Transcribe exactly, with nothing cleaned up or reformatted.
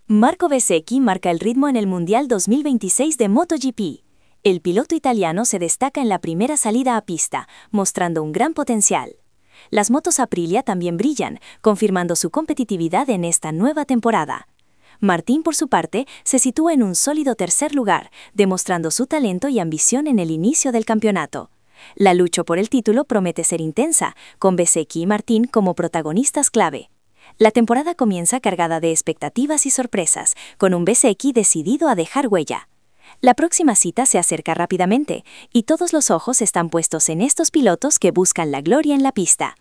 Marco Bezzecchi marca el ritmo en el Mundial dos mil veintiséis de MotoGP. El piloto italiano se destaca en la primera salida a pista, mostrando un gran potencial. Las motos Aprilia también brillan, confirmando su competitividad en esta nueva temporada. Martín, por su parte, se sitúa en un sólido tercer lugar, demostrando su talento y ambición en el inicio del campeonato. La lucha por el título promete ser intensa, con Bezzecchi y Martín como protagonistas clave. La temporada comienza cargada de expectativas y sorpresas, con un Bezzecchi decidido a dejar huella. La próxima cita se acerca rápidamente, y todos los ojos están puestos en estos pilotos que buscan la gloria en la pista.